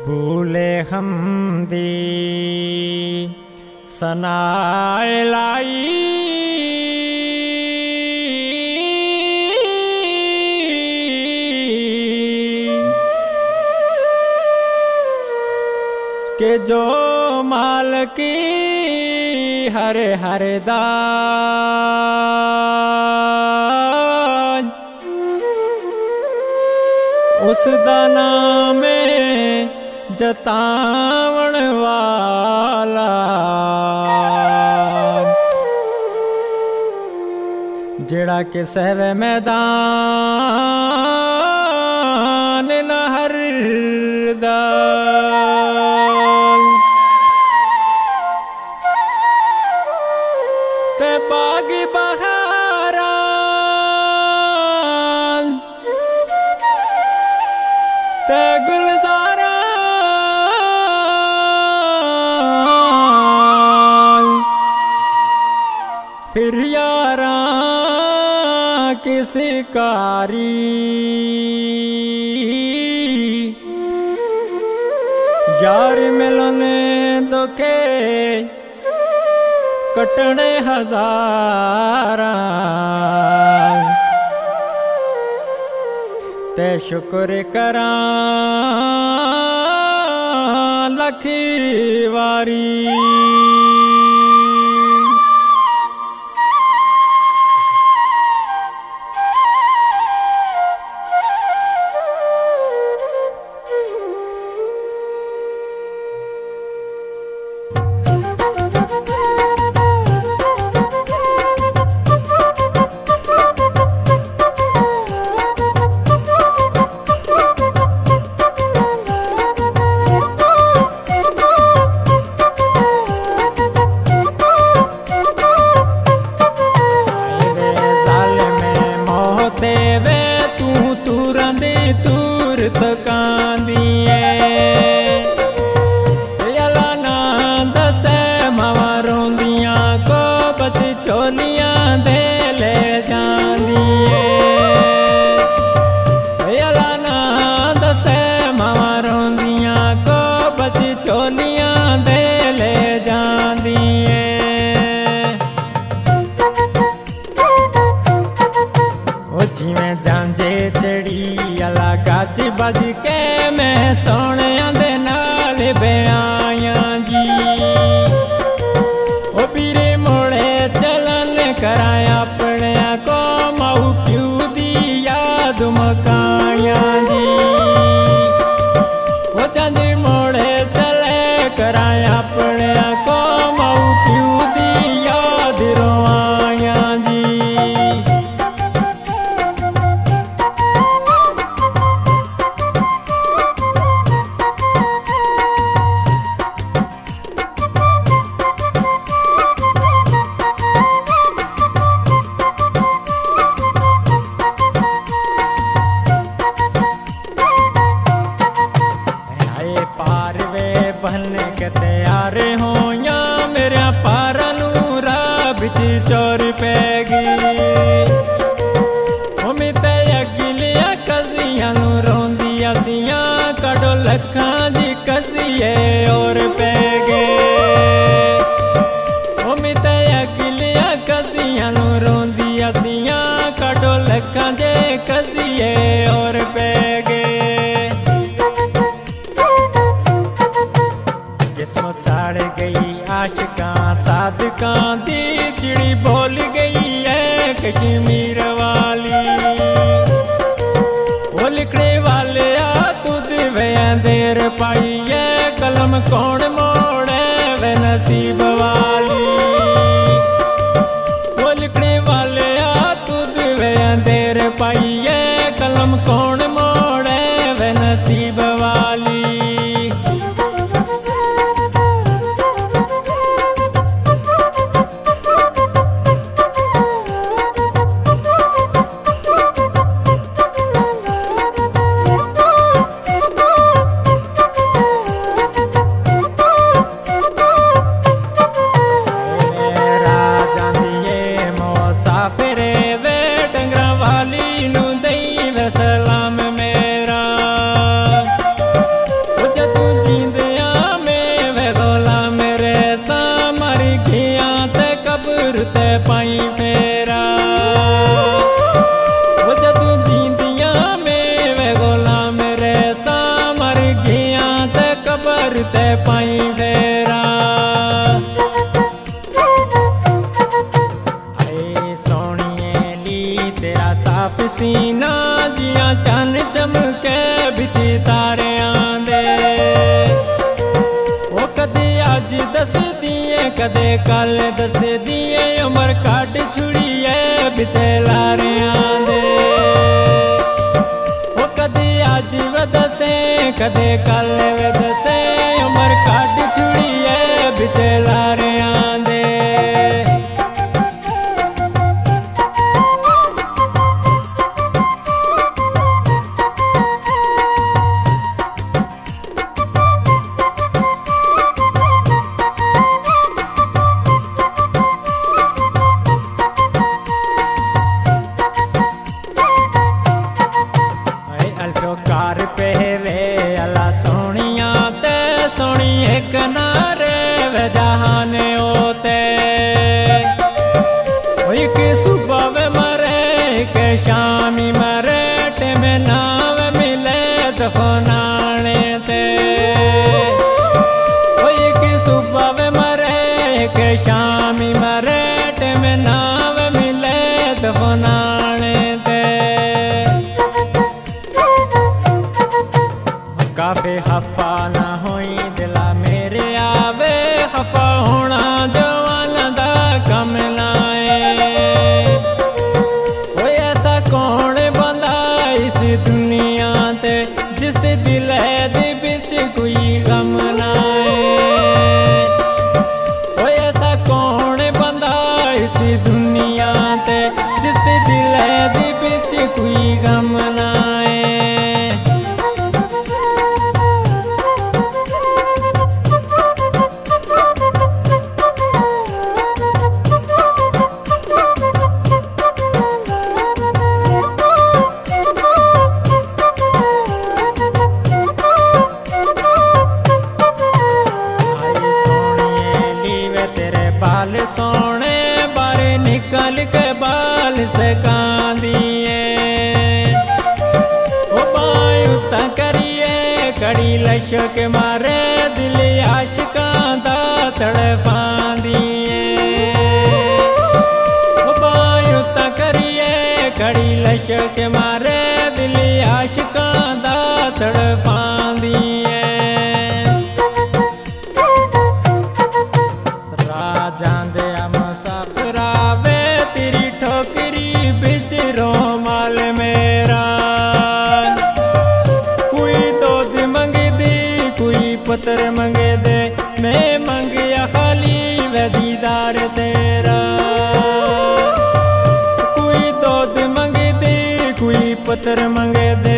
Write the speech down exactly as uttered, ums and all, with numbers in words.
भूले हमदी सनाए लाई के जो माल की हरे हरे दान उस दाना में जतावण वाला जेड़ा के सहवे मैदान न हरदा ते बागी बहारा ते गुलजारा फिर यारा किसी कारी यार मिलने दुखे कटने हजारा ते शुक्र करा लखी वारी गाज बज के मैं सोने दे नाल ब्याया जी ओ पीरे मोड़े चलन कराया अपने को माऊ प्यू दी याद मकाया जी ओ चंद मोड़े चले कराया अपने को माऊ प्यू दी याद रोआया जी बहने के तैयार हो या मेरे पारा नूरा बिच चोर पैगी उम्मीद अगिलिया कजियां नू रोंदिया सियां कड़ो लखां दी कजिए और पैगे उम्मीद अगिलिया कजियां नू रोंदिया सियां कड़ो लखां दे कजिए और पैगे जिस्म साड़ गई आशिकां सादकां दी चिड़ी बोल गई है कश्मीर वाली वो लिखने वाले आ तुद वे देर पाई है कलम कौन मोड़े वे नसीब वाली वो लिखने वाले आ तुद वे देर पाई है कलम कौन मोड़े वे नसीब वाली फिरे वे डंगरा वाली नू दई वे सलाम साफ सीना जिया चन चमके बिच तारियां दे। ओ कदे अज दस दिए कदे कल दस दिए उमर काट छुड़िए बिच लारियां दे। ओ कदे अज वदसे कदे कल वदसे उमर काट छुड़िए बिच लारियां दे। कार पे वे अला सोनिया ते सोनी एक नारे वे जहान होते। एक सुबह वे मरे एक शामी मरे टे में नाव मिले दफनाने ते। एक सुबह वे मरे एक शामी मरे टे में नाव मिले दफनाने ते। काफे हफा ना होई दिला मेरे आवे हफा होना जवाना दा कम लाए। कोई ऐसा कौन बंदा इस दुनिया ते जिस दिल दे बिच कोई गम नाए। कोई ऐसा कौन बंदा इस दुनिया ते जिस दिल दे बिच कोई गम नाए। बाल सोने बारे निकल के बाल से कांदिए। ओ बायुता करिए कड़ी लशक मारे दिल आशिकां दा तड़पांदिए। ओ बायुता करिए कड़ी लशक मारे दिल आशिकां दा तड़पांदिए। जांदे मुसाफिरा वे तेरी ठोकरी बिच रोमाल मेरा। कोई दूध मंगे दे कोई पत्थर मंगे दे मैं मंगया खाली वे दीदार तेरा। कोई दूध मंगे दे कोई पत्थर मंगे दे